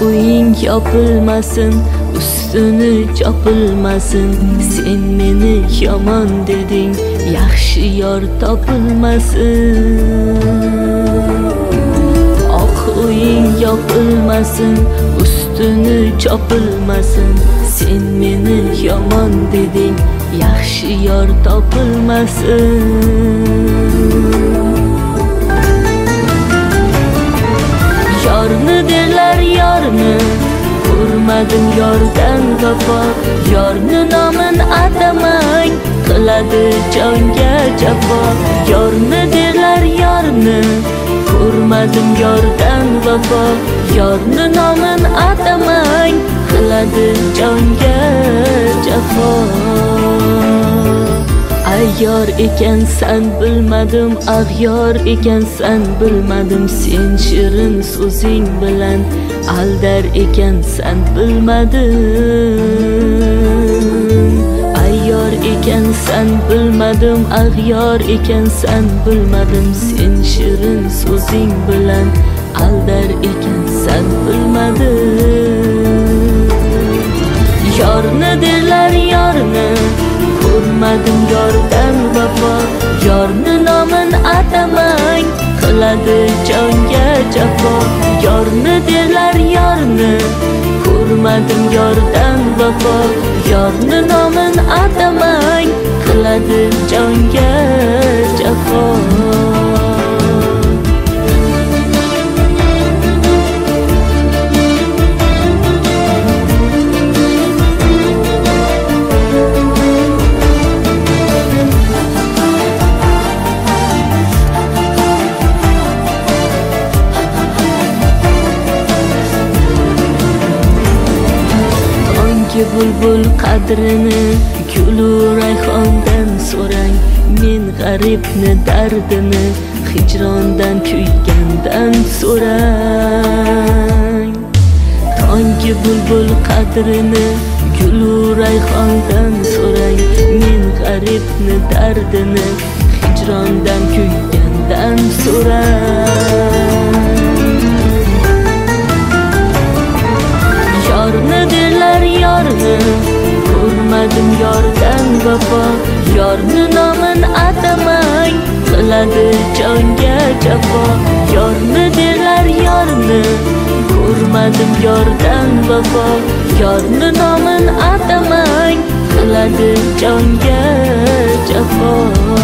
uying yopilmasin, ustini chopilmasin. Sen meni yomon deding, yaxshi yor topilmasin. Oq uying yopilmasin, ustini chopilmasin. Sen meni yomon deding, yaxshi yor topilmasin. Yorni derlar yorni, ko'rmadim yordan vafo. Yorni nomin atamang, qiladi jonga jafo. Yorni derlar yorni, ko'rmadim yordan vafo. Yorni nomin atamang, qiladi jonga jafo. Ayyor ekansan bilmadim, ag'yor ekansan bilmadim. Sen shirin so'zing bilan aldar ekansan bilmadim. Ayyor ekansan bilmadim, ag'yor ekansan bilmadim. Sen shirin so'zing bilan aldar ekansan bilmadim. Yorni derlar yorni, ko'rmadim yordan vafo. Yorni nomin atamang, qiladi jonga jafo. Yorni derlar yorni, ko'rmadim yordan vafo. Yorni nomin atamang, qiladi jonga jafo. Bulbul qadrini gulu rayhondan so'rang. Men g'aribni dardini hijrondan kuygandan so'rang. Tongi bulbul qadrini gulu rayhondan so'rang. Men g'aribni dardini hijrondan kuygandan so'rang. Yorni derlar yorni, ko'rmadim yordan vafo. Yorni nomin atamang, qiladi jonga jafo. Yorni derlar yorni, ko'rmadim yordan vafo. Yorni nomin atamang, qiladi jonga jafo.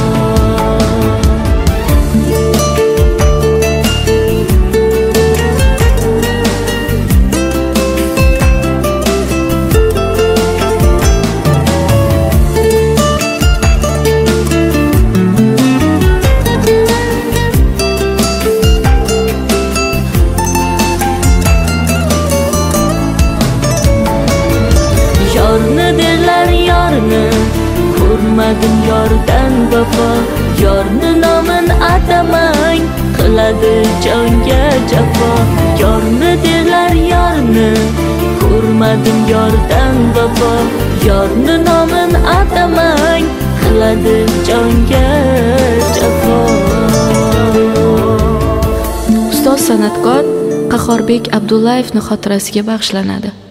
Yorni derlar yorni, ko'rmadim yordan vafo. Yorni nomin atamang, qiladi jonga jafo. Yorni derlar yorni, ko'rmadim yordan vafo. Yorni nomin atamang, qiladi jonga jafo. Ustoz san'atkor Qahhorbek Abdullayevning xotirasiga bag'ishlanadi.